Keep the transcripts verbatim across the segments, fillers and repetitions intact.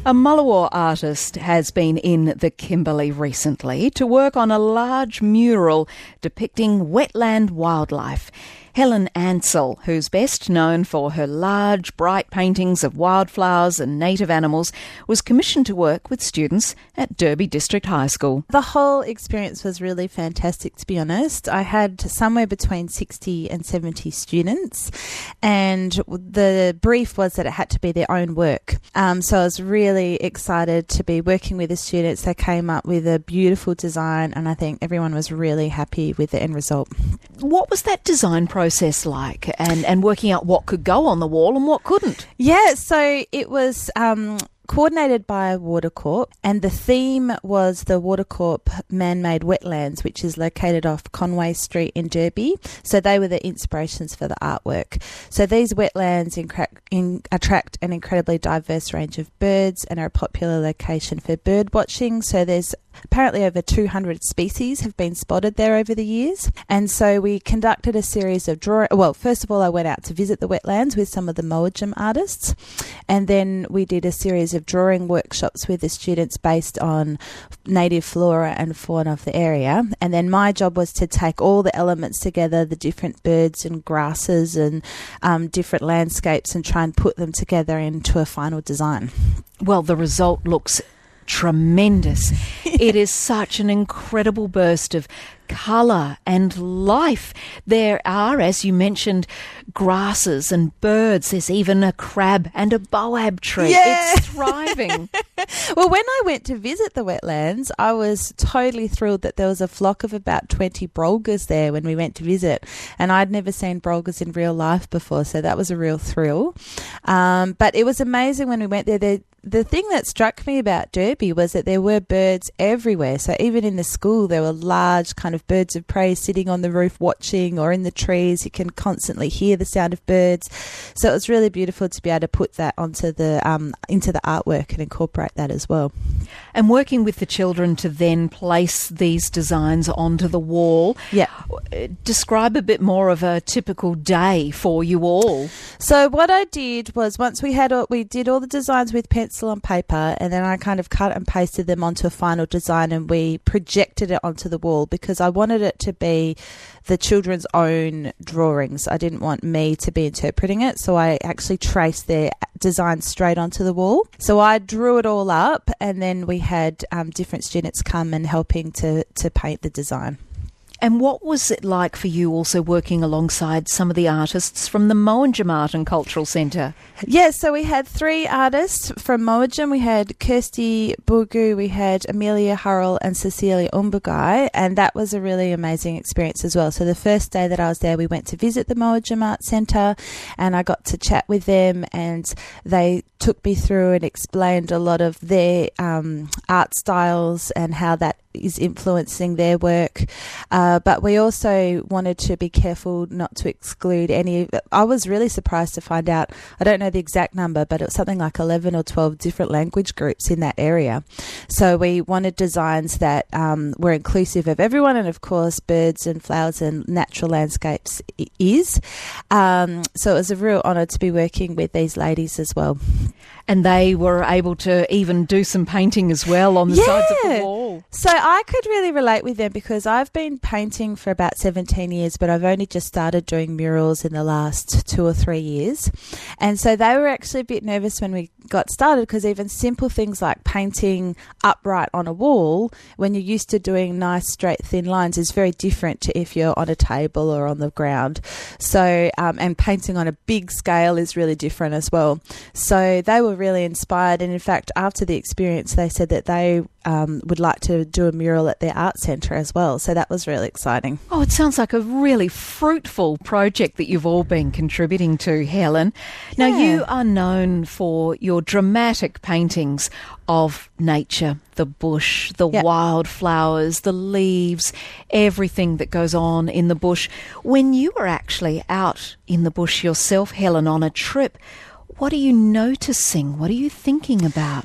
A Mullawa artist has been in the Kimberley recently to work on a large mural depicting wetland wildlife. Helen Ansell, who's best known for her large, bright paintings of wildflowers and native animals, was commissioned to work with students at Derby District High School. The whole experience was really fantastic, to be honest. I had somewhere between sixty and seventy students, and the brief was that it had to be their own work. Um, so I was really excited to be working with the students. They came up with a beautiful design, and I think everyone was really happy with the end result. What was that design process like, and, and working out what could go on the wall and what couldn't? Yeah, so it was um, coordinated by Watercorp, and the theme was the Watercorp man-made wetlands, which is located off Conway Street in Derby. So they were the inspirations for the artwork. So these wetlands incra- in, attract an incredibly diverse range of birds and are a popular location for bird watching. So there's apparently over two hundred species have been spotted there over the years. And so we conducted a series of drawing. Well, first of all, I went out to visit the wetlands with some of the Mowagem artists. And then we did a series of drawing workshops with the students based on native flora and fauna of the area. And then my job was to take all the elements together, the different birds and grasses and um, different landscapes, and try and put them together into a final design. Well, the result looks tremendous. It is such an incredible burst of colour and life. There are, as you mentioned, grasses and birds. There's even a crab and a boab tree. Yeah. It's thriving. Well, when I went to visit the wetlands, I was totally thrilled that there was a flock of about twenty brolgas there when we went to visit. And I'd never seen brolgas in real life before, so that was a real thrill. Um, but it was amazing when we went there. The, the thing that struck me about Derby was that there were birds everywhere. So even in the school, there were large kind of birds of prey sitting on the roof watching, or in the trees. You can constantly hear the sound of birds. So it was really beautiful to be able to put that onto the um, into the artwork and incorporate that as well. And working with the children to then place these designs onto the wall. Yeah. Describe a bit more of a typical day for you all. So what I did was, once we had all, we did all the designs with pencil and paper, and then I kind of cut and pasted them onto a final design, and we projected it onto the wall because I wanted it to be the children's own drawings. I didn't want me to be interpreting it, so I actually traced their design straight onto the wall. So I drew it all up, and then we had um, different students come and helping to, to paint the design. And what was it like for you also working alongside some of the artists from the Mowagem Art and Cultural Centre? Yeah, so we had three artists from Mowagem. We had Kirsty Bugu, we had Amelia Hurrell and Cecilia Umbugai, and that was a really amazing experience as well. So the first day that I was there, we went to visit the Mowagem Art Centre, and I got to chat with them, and they took me through and explained a lot of their um, art styles and how that is influencing their work. Uh, but we also wanted to be careful not to exclude any. I was really surprised to find out, I don't know the exact number, but it was something like eleven or twelve different language groups in that area. So we wanted designs that um, were inclusive of everyone, and of course birds and flowers and natural landscapes is. Um, so it was a real honour to be working with these ladies as well. And they were able to even do some painting as well on the yeah. sides of the wall. So I could really relate with them because I've been painting for about seventeen years, but I've only just started doing murals in the last two or three years. And so they were actually a bit nervous when we got started, because even simple things like painting upright on a wall, when you're used to doing nice straight thin lines, is very different to if you're on a table or on the ground. So um, and painting on a big scale is really different as well. So they were really inspired, and in fact after the experience they said that they um, would like to do a mural at their art centre as well. So that was really exciting. Oh, it sounds like a really fruitful project that you've all been contributing to, Helen. Now, Yeah. you are known for your dramatic paintings of nature, the bush, the Yep. wildflowers, the leaves, everything that goes on in the bush. When you were actually out in the bush yourself, Helen, on a trip, what are you noticing? What are you thinking about?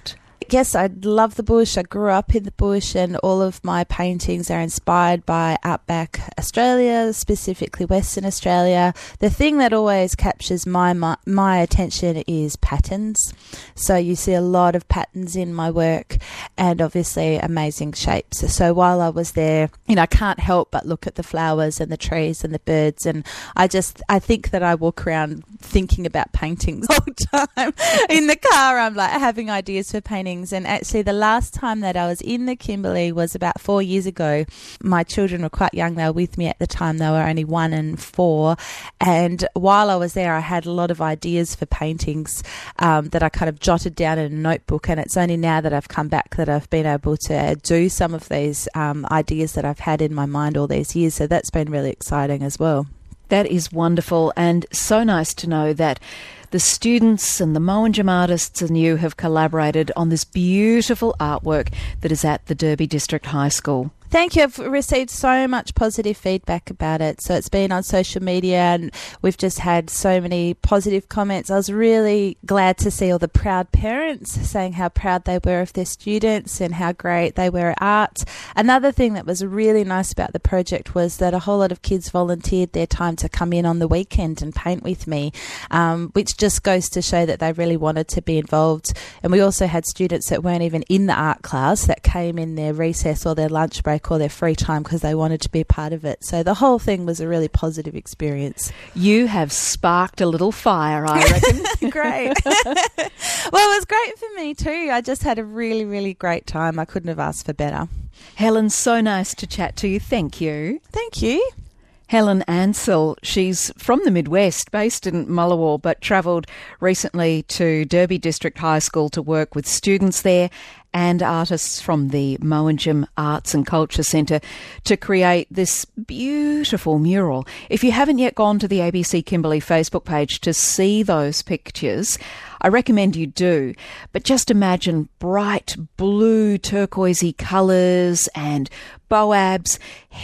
yes, I love the bush. I grew up in the bush, and all of my paintings are inspired by outback Australia, specifically Western Australia. The thing that always captures my, my my attention is patterns. So you see a lot of patterns in my work, and obviously amazing shapes. So while I was there, you know, I can't help but look at the flowers and the trees and the birds, and I just I think that I walk around thinking about paintings all the time. In the car, I'm like having ideas for paintings. And actually, the last time that I was in the Kimberley was about four years ago. My children were quite young. They were with me at the time. They were only one and four. And while I was there, I had a lot of ideas for paintings um, that I kind of jotted down in a notebook. And it's only now that I've come back that I've been able to do some of these um, ideas that I've had in my mind all these years. So that's been really exciting as well. That is wonderful, and so nice to know that the students and the Mowinjum artists and you have collaborated on this beautiful artwork that is at the Derby District High School. Thank you. I've received so much positive feedback about it. So it's been on social media, and we've just had so many positive comments. I was really glad to see all the proud parents saying how proud they were of their students and how great they were at art. Another thing that was really nice about the project was that a whole lot of kids volunteered their time to come in on the weekend and paint with me, um, which just goes to show that they really wanted to be involved. And we also had students that weren't even in the art class that came in their recess or their lunch break or their free time because they wanted to be a part of it. So the whole thing was a really positive experience. You have sparked a little fire, I reckon. Great. Well, it was great for me too. I just had a really, really great time. I couldn't have asked for better. Helen, so nice to chat to you. Thank you. Thank you. Helen Ansell, she's from the Midwest, based in Mullawall, but travelled recently to Derby District High School to work with students there and artists from the Mowinjum Arts and Culture Centre to create this beautiful mural. If you haven't yet gone to the A B C Kimberley Facebook page to see those pictures, I recommend you do. But just imagine bright blue turquoisey colours and boabs,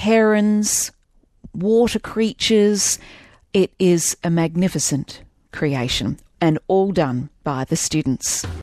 herons, water creatures. It is a magnificent creation, and all done by the students.